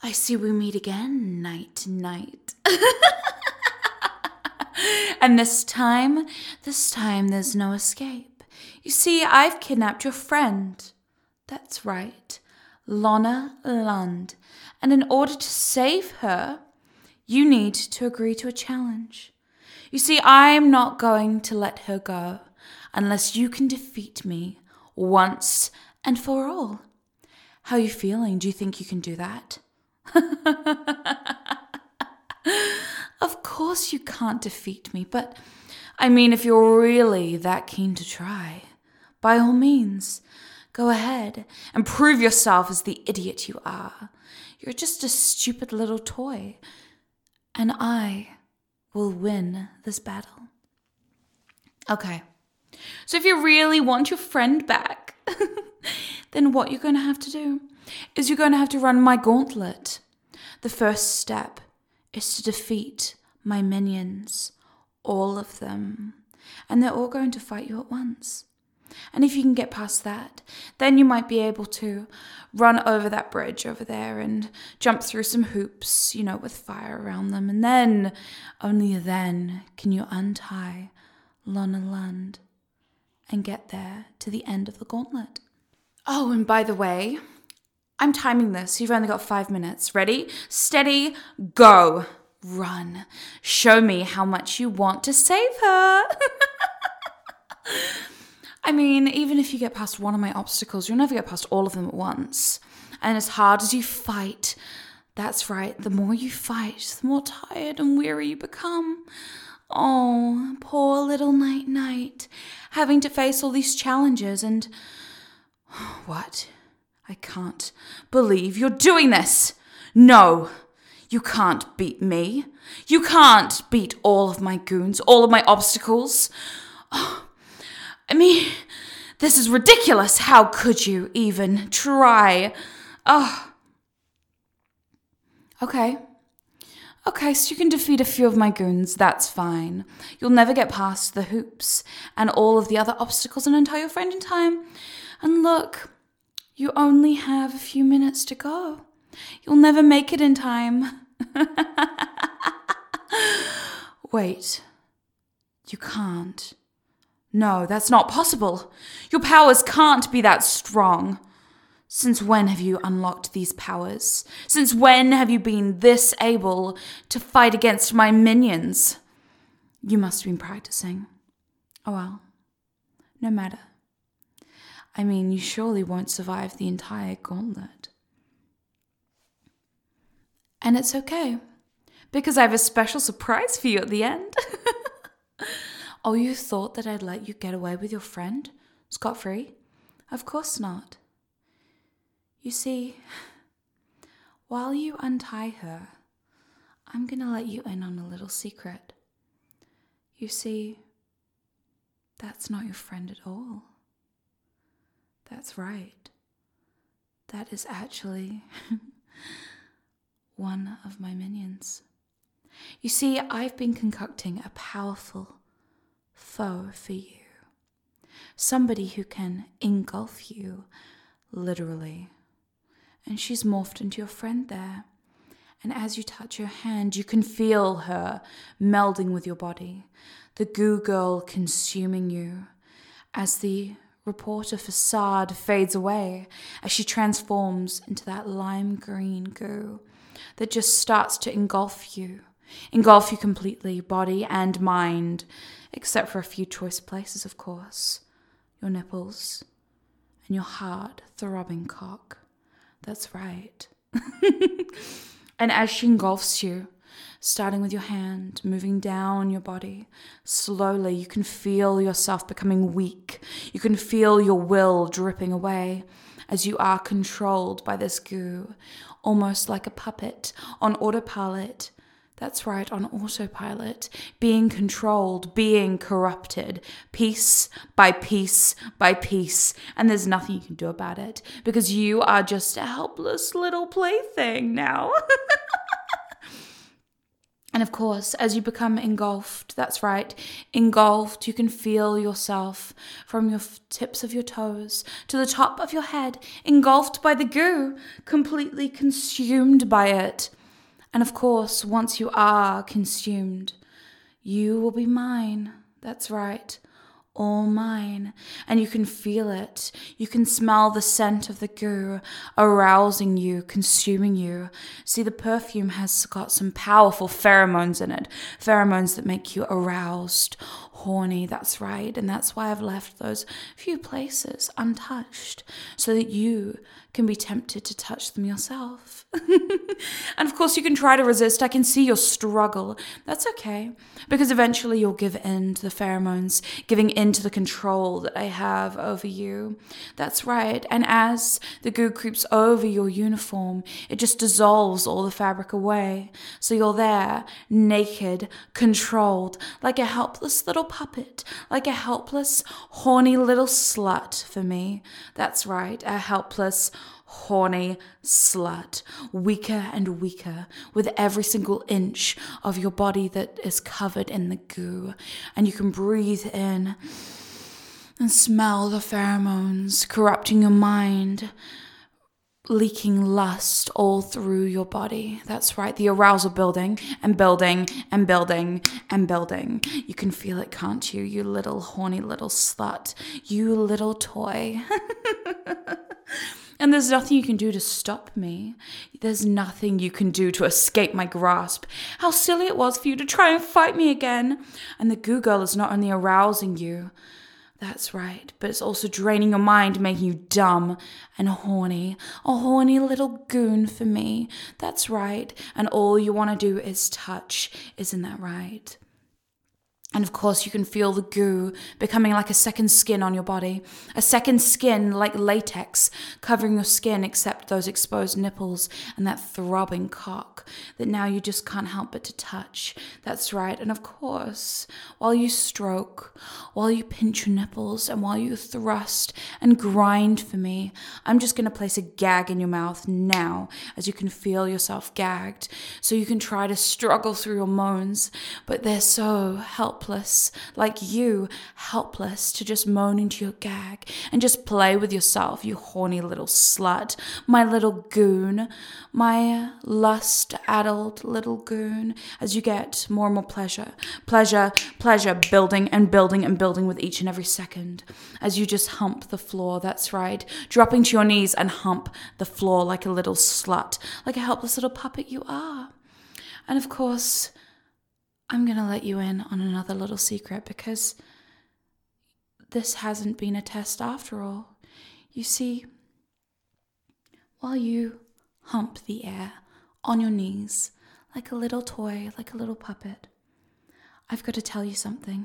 I see we meet again, night to night. And this time there's no escape. You see, I've kidnapped your friend. That's right, Lorna Lund. And in order to save her, you need to agree to a challenge. You see, I'm not going to let her go unless you can defeat me once and for all. How are you feeling? Do you think you can do that? Of course you can't defeat me, but I mean, if you're really that keen to try, by all means, go ahead and prove yourself as the idiot you are. You're just a stupid little toy, and I will win this battle. Okay, so if you really want your friend back, then what you're going to have to do is you're going to have to run my gauntlet. The first step is to defeat my minions, all of them, and they're all going to fight you at once. And if you can get past that, then you might be able to run over that bridge over there and jump through some hoops, with fire around them. And then, only then, can you untie Lorna Lund and get there to the end of the gauntlet. Oh, and by the way, I'm timing this. You've only got 5 minutes. Ready? Steady, go. Run. Show me how much you want to save her. I mean, even if you get past one of my obstacles, you'll never get past all of them at once. And as hard as you fight, that's right, the more you fight, the more tired and weary you become. Oh, poor little Night-Night, having to face all these challenges and... What? I can't believe you're doing this. No, you can't beat me. You can't beat all of my goons, all of my obstacles. Oh, I mean, this is ridiculous. How could you even try? Oh. Okay, so you can defeat a few of my goons. That's fine. You'll never get past the hoops and all of the other obstacles and untie your friend in time. And look, you only have a few minutes to go. You'll never make it in time. Wait, you can't. No, that's not possible. Your powers can't be that strong. Since when have you unlocked these powers? Since when have you been this able to fight against my minions? You must have been practicing. Oh well, no matter. I mean, you surely won't survive the entire gauntlet. And it's okay, because I have a special surprise for you at the end. Oh, you thought that I'd let you get away with your friend, scot-free? Of course not. You see, while you untie her, I'm going to let you in on a little secret. You see, that's not your friend at all. That's right. That is actually one of my minions. You see, I've been concocting a powerful foe for you. Somebody who can engulf you, literally. And she's morphed into your friend there. And as you touch her hand, you can feel her melding with your body. The goo girl consuming you. As the reporter facade fades away, as she transforms into that lime green goo that just starts to engulf you completely, body and mind, except for a few choice places, of course. Your nipples and your hard, throbbing cock. That's right. And as she engulfs you, starting with your hand, moving down your body, slowly you can feel yourself becoming weak. You can feel your will dripping away as you are controlled by this goo, almost like a puppet on autopilot. That's right, on autopilot, being controlled, being corrupted, piece by piece by piece, and there's nothing you can do about it, because you are just a helpless little plaything now. And of course, as you become engulfed, that's right, engulfed, you can feel yourself from your tips of your toes to the top of your head, engulfed by the goo, completely consumed by it. And of course, once you are consumed, you will be mine. That's right. All mine. And you can feel it. You can smell the scent of the goo arousing you, consuming you. See, the perfume has got some powerful pheromones in it. Pheromones that make you aroused, horny, that's right. And that's why I've left those few places untouched, so that you can be tempted to touch them yourself. And of course, you can try to resist. I can see your struggle. That's okay, because eventually you'll give in to the pheromones, giving in to the control that I have over you. That's right. And as the goo creeps over your uniform, it just dissolves all the fabric away. So you're there, naked, controlled, like a helpless little puppet, like a helpless, horny little slut for me. That's right, a helpless, horny slut, weaker and weaker with every single inch of your body that is covered in the goo. And you can breathe in and smell the pheromones corrupting your mind, leaking lust all through your body. That's right, the arousal building and building and building and building. You can feel it, can't you? You little horny little slut. You little toy. And there's nothing you can do to stop me. There's nothing you can do to escape my grasp. How silly it was for you to try and fight me again. And the goo girl is not only arousing you, that's right, but it's also draining your mind, making you dumb and horny. A horny little goon for me. That's right. And all you want to do is touch. Isn't that right? And of course, you can feel the goo becoming like a second skin on your body. A second skin like latex covering your skin, except those exposed nipples and that throbbing cock that now you just can't help but to touch. That's right. And of course, while you stroke, while you pinch your nipples, and while you thrust and grind for me, I'm just going to place a gag in your mouth now, as you can feel yourself gagged. So you can try to struggle through your moans, but they're so helpless, like you, helpless to just moan into your gag and just play with yourself, you horny little slut, my little goon, my lust-addled little goon, as you get more and more pleasure, building and building and building with each and every second, as you just hump the floor. That's right, dropping to your knees and hump the floor like a little slut, like a helpless little puppet you are. And of course, I'm going to let you in on another little secret, because this hasn't been a test after all. You see, while you hump the air on your knees like a little toy, like a little puppet, I've got to tell you something.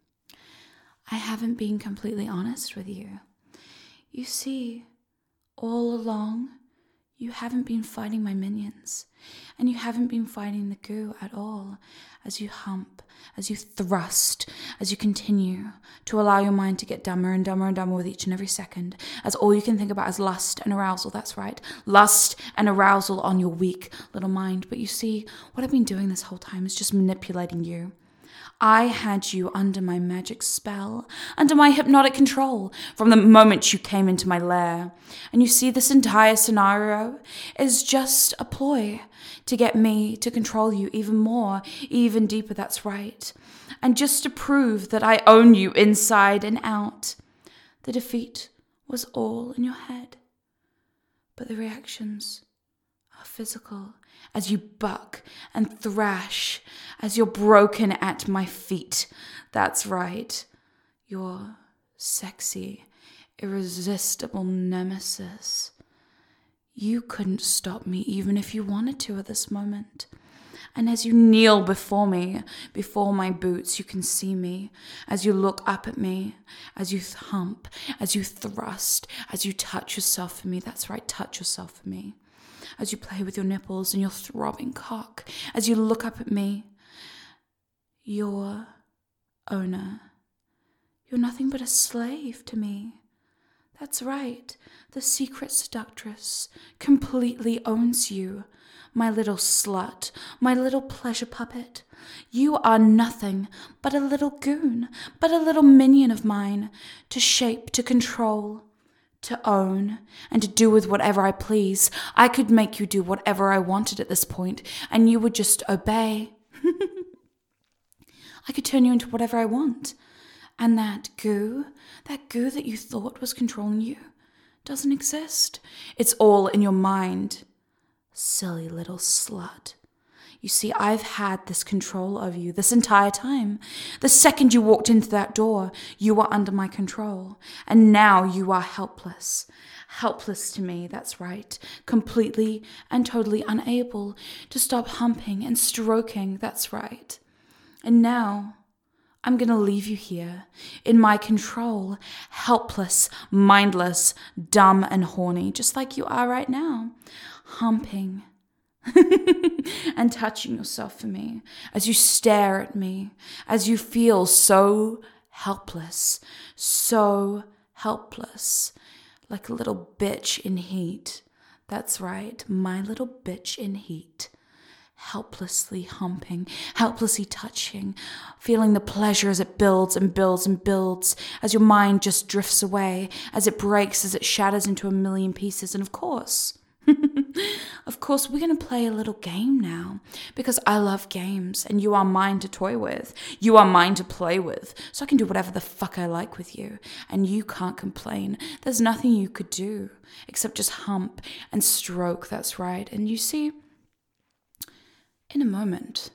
I haven't been completely honest with you. You see, all along, you haven't been fighting my minions, and you haven't been fighting the goo at all, as you hump, as you thrust, as you continue to allow your mind to get dumber and dumber and dumber with each and every second, as all you can think about is lust and arousal. That's right, lust and arousal on your weak little mind. But you see, what I've been doing this whole time is just manipulating you. I had you under my magic spell, under my hypnotic control, from the moment you came into my lair. And you see, this entire scenario is just a ploy to get me to control you even more, even deeper, that's right. And just to prove that I own you inside and out. The defeat was all in your head, but the reactions are physical, as you buck and thrash, as you're broken at my feet. That's right, your sexy, irresistible nemesis. You couldn't stop me even if you wanted to at this moment. And as you kneel before me, before my boots, you can see me. As you look up at me, as you hump, as you thrust, as you touch yourself for me. That's right, touch yourself for me. As you play with your nipples and your throbbing cock, as you look up at me, your owner. You're nothing but a slave to me. That's right, the secret seductress completely owns you, my little slut, my little pleasure puppet. You are nothing but a little goon, but a little minion of mine, to shape, to control, to own, and to do with whatever I please. I could make you do whatever I wanted at this point, and you would just obey. I could turn you into whatever I want. And that goo that you thought was controlling you, doesn't exist. It's all in your mind. Silly little slut. You see, I've had this control over you this entire time. The second you walked into that door, you were under my control. And now you are helpless. Helpless to me, that's right. Completely and totally unable to stop humping and stroking, that's right. And now I'm going to leave you here in my control, helpless, mindless, dumb, and horny, just like you are right now, humping and touching yourself for me as you stare at me, as you feel so helpless, like a little bitch in heat. That's right, my little bitch in heat. Helplessly humping, helplessly touching, feeling the pleasure as it builds and builds and builds, as your mind just drifts away, as it breaks, as it shatters into a million pieces. And of course, we're going to play a little game now, because I love games, and you are mine to toy with. You are mine to play with, so I can do whatever the fuck I like with you, and you can't complain. There's nothing you could do except just hump and stroke, that's right. And you see, in a moment,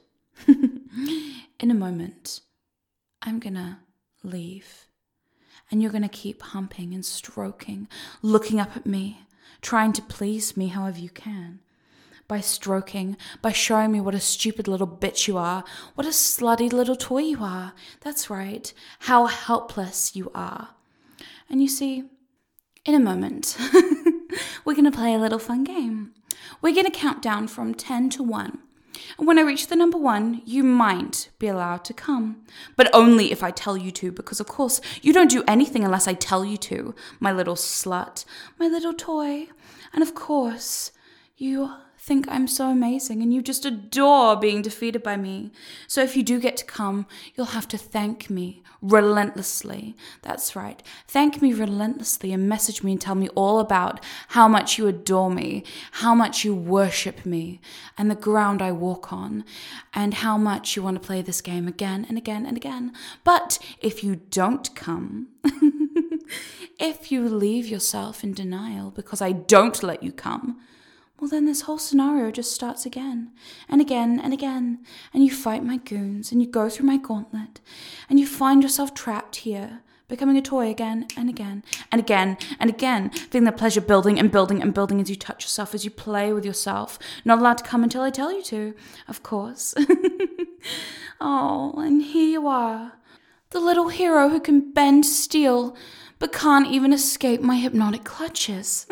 I'm gonna leave, and you're gonna keep humping and stroking, looking up at me, trying to please me however you can. By stroking, by showing me what a stupid little bitch you are, what a slutty little toy you are. That's right, how helpless you are. And you see, in a moment, we're gonna play a little fun game. We're gonna count down from 10 to 1. And when I reach the number 1, you might be allowed to come. But only if I tell you to, because of course, you don't do anything unless I tell you to, my little slut, my little toy. And of course, you think I'm so amazing, and you just adore being defeated by me. So if you do get to come, you'll have to thank me relentlessly. That's right. Thank me relentlessly and message me and tell me all about how much you adore me, how much you worship me and the ground I walk on, and how much you want to play this game again and again and again. But if you don't come, if you leave yourself in denial because I don't let you come, well, then this whole scenario just starts again and again and again, and you fight my goons, and you go through my gauntlet, and you find yourself trapped here, becoming a toy again and again and again and again, feeling the pleasure building and building and building as you touch yourself, as you play with yourself, not allowed to come until I tell you to, of course. Oh, and here you are, the little hero who can bend steel, but can't even escape my hypnotic clutches.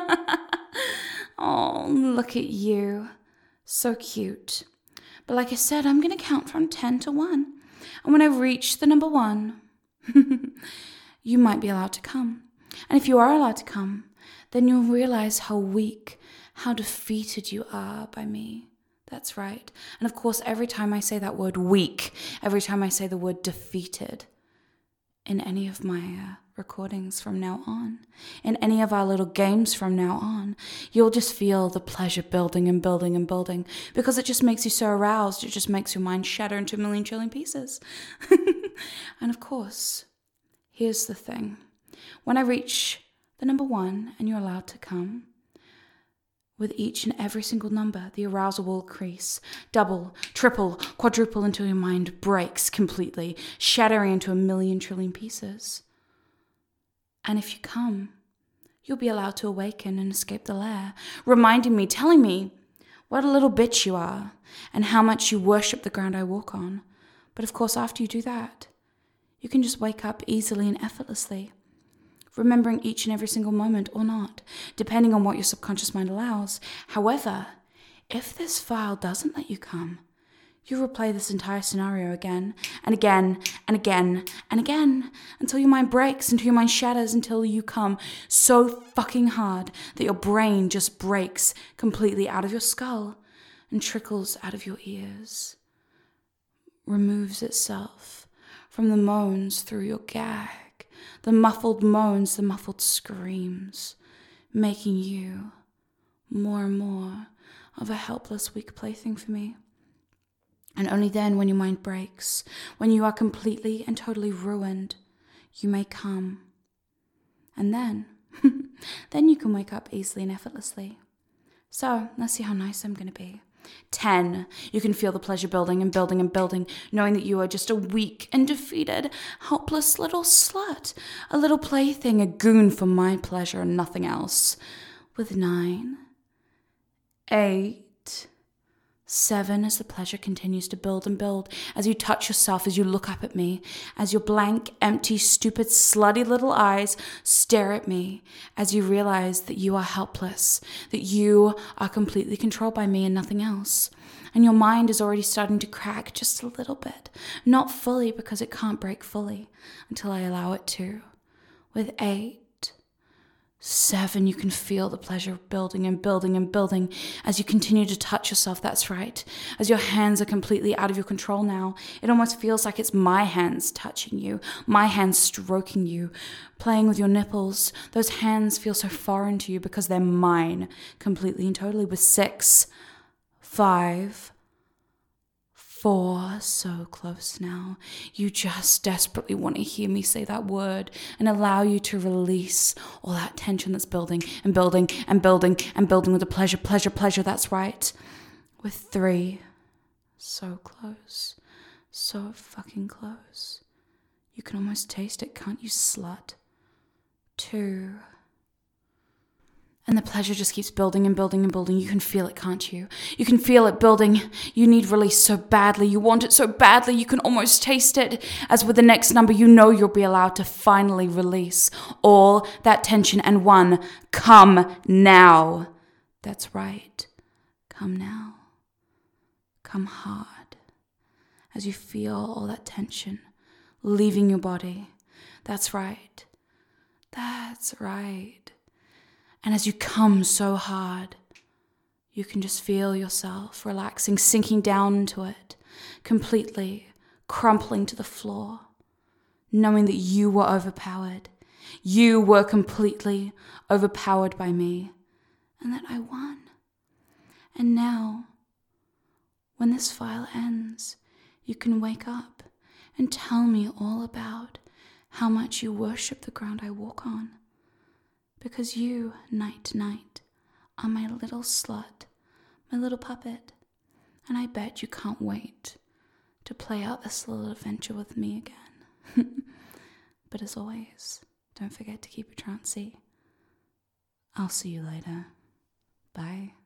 Oh, look at you. So cute. But like I said, I'm going to count from 10 to 1. And when I reach the number 1, you might be allowed to come. And if you are allowed to come, then you'll realize how weak, how defeated you are by me. That's right. And of course, every time I say that word weak, every time I say the word defeated, in any of my recordings from now on, in any of our little games from now on, you'll just feel the pleasure building and building and building, because it just makes you so aroused. It just makes your mind shatter into a million trillion pieces. And of course, here's the thing. When I reach the number 1 and you're allowed to come, with each and every single number, the arousal will increase, double, triple, quadruple, until your mind breaks completely, shattering into a million trillion pieces. And if you come, you'll be allowed to awaken and escape the lair, reminding me, telling me what a little bitch you are, and how much you worship the ground I walk on. But of course, after you do that, you can just wake up easily and effortlessly, remembering each and every single moment or not, depending on what your subconscious mind allows. However, if this file doesn't let you come, you replay this entire scenario again and again and again and again, until your mind breaks, until your mind shatters, until you come so fucking hard that your brain just breaks completely out of your skull and trickles out of your ears. removes itself from the moans through your gag, the muffled moans, the muffled screams, making you more and more of a helpless, weak plaything for me. And only then, when your mind breaks, when you are completely and totally ruined, you may come. And then, then you can wake up easily and effortlessly. So, let's see how nice I'm going to be. 10. You can feel the pleasure building and building and building, knowing that you are just a weak and defeated, helpless little slut, a little plaything, a goon for my pleasure and nothing else. With 9, 8, 7, as the pleasure continues to build and build, as you touch yourself, as you look up at me, as your blank, empty, stupid, slutty little eyes stare at me, as you realize that you are helpless, that you are completely controlled by me and nothing else. And your mind is already starting to crack just a little bit, not fully because it can't break fully until I allow it to. With 8, 7, you can feel the pleasure building and building and building as you continue to touch yourself. That's right. As your hands are completely out of your control now, it almost feels like it's my hands touching you, my hands stroking you, playing with your nipples. Those hands feel so foreign to you because they're mine completely and totally. With 6, 5, 4, so close now. You just desperately want to hear me say that word and allow you to release all that tension that's building and building and building and building with the pleasure, pleasure, pleasure. That's right. With 3, so close, so fucking close. You can almost taste it, can't you, slut? 2. And the pleasure just keeps building and building and building. You can feel it, can't you? You can feel it building. You need release so badly. You want it so badly. You can almost taste it. As with the next number, you know you'll be allowed to finally release all that tension. And 1, come now. That's right. Come now. Come hard. As you feel all that tension leaving your body. That's right. That's right. And as you come so hard, you can just feel yourself relaxing, sinking down into it, completely crumpling to the floor, knowing that you were overpowered. You were completely overpowered by me, and that I won. And now, when this file ends, you can wake up and tell me all about how much you worship the ground I walk on. Because you, night to night, are my little slut, my little puppet, and I bet you can't wait to play out this little adventure with me again. But as always, don't forget to keep it trancy. I'll see you later. Bye.